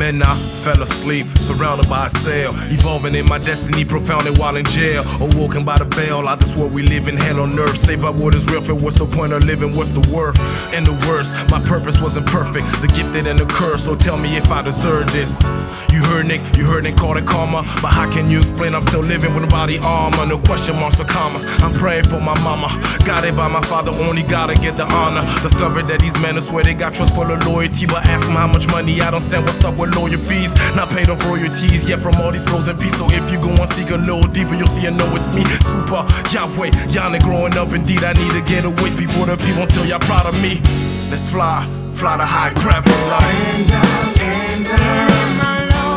I fell asleep, surrounded by a cell, evolving in my destiny, profounded while in jail. Awoken by the bell, I just what we live in, hell on earth. Say about what is real, for what's the point of living, what's the worth? And the worst, my purpose wasn't perfect, the gifted and the cursed. So tell me if I deserve this. You heard Nick call it karma, but how can you explain I'm still living with body armor? No question marks or commas. I'm praying for my mama, guided by my father, only gotta get the honor. Discovered that these men, I swear they got trust full of loyalty, but ask them how much money I don't send, what's up with lawyer fees? Not paid off royalties yet from all these flows and peace. So if you go and seek a little deeper, you'll see and know it's me. Super Yahweh, Yana growing up, indeed I need to get away before the people until y'all proud of me. Let's fly to high gravity light. And down.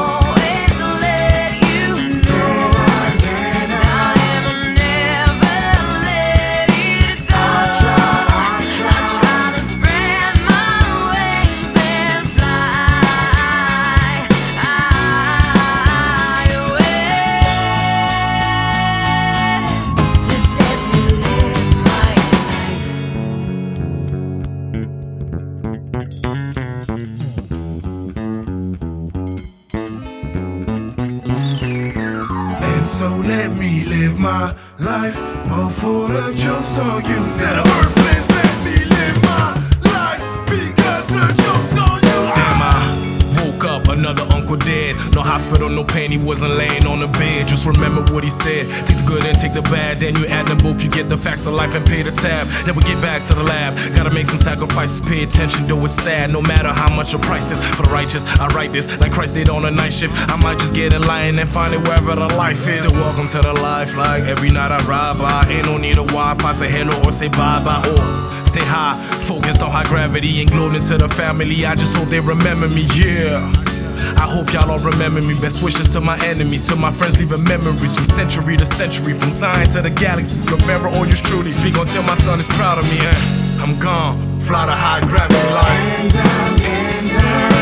So let me live my life before the joke's on you. Said the earthlings, let me live my life because the joke's on you. Damn, I woke up, another uncle dead. No hospital, no pain, he wasn't laying on the bed. Just remember what he said, take the good and take the bad, then you add them both, you get the facts of life and pay the tab. Then we get back to the lab, gotta make some sacrifices, pay attention though it's sad. No matter how much the price is, for the righteous I write this like Christ did on a night shift. I might just get in line and find it wherever the life is. Still welcome to the life, like every night I ride by. Ain't no need of Wi-Fi, say hello or say bye-bye. Or stay high, focused on high gravity and glued into the family. I just hope they remember me, yeah. I hope y'all all remember me. Best wishes to my enemies, to my friends leaving memories from century to century, from science to the galaxies. Guevara or yours truly, speak until my son is proud of me. I'm gone, fly to high gravity light. And down.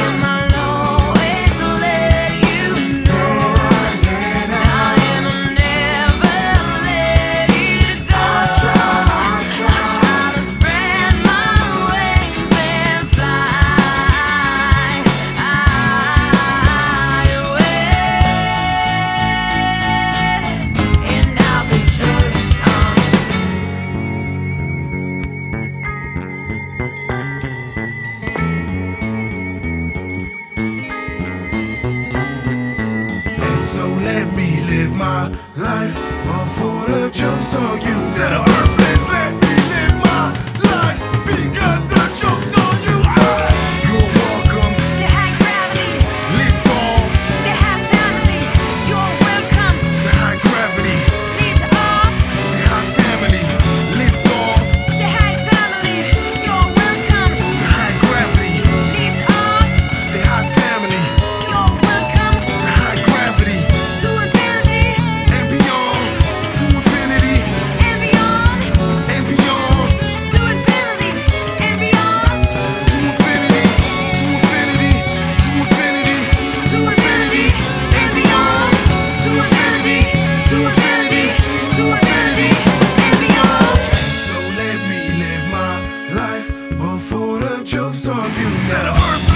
So let me live my life before the joke's on you. Said the earthlings, let me live my life because the joke's on you. You're welcome to high gravity. Lift off To high family. You're welcome to high gravity. Lift off To high family. Lift off to high family. You're welcome to high gravity. Lift off Say high family. You're welcome To high gravity. to infinity And beyond. To infinity. and beyond. And beyond. To infinity and beyond. To infinity. To infinity. To infinity. To infinity and beyond. To infinity. To infinity. To infinity and beyond. So let me live my life before the joke's on you. Said the earth